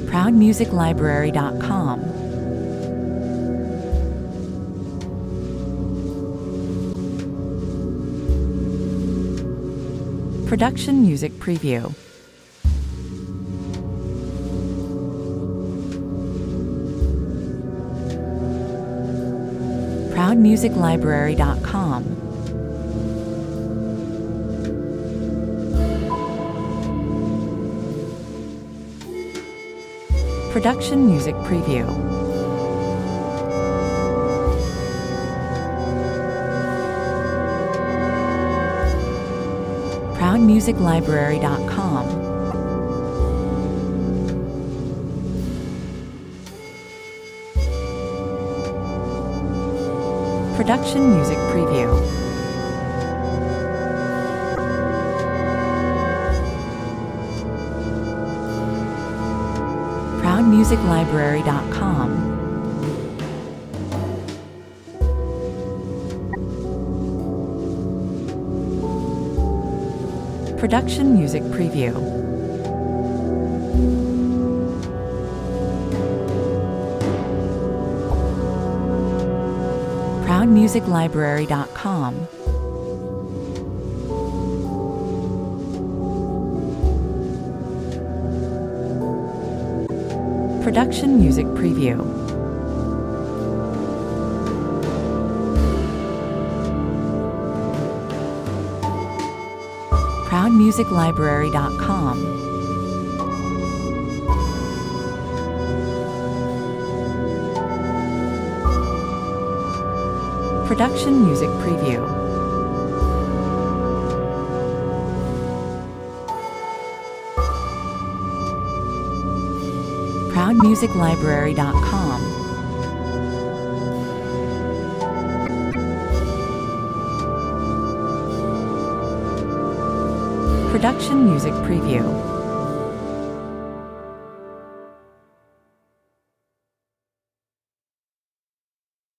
ProudMusicLibrary.com. Production Music Preview. ProudMusicLibrary.com. Production Music Preview. ProudMusicLibrary.com. Production Music Preview. ProudMusicLibrary.com. Production Music Preview. ProudMusicLibrary.com. Production Music Preview. ProudMusicLibrary.com. Production Music Preview. ProudMusicLibrary.com. Production Music Preview.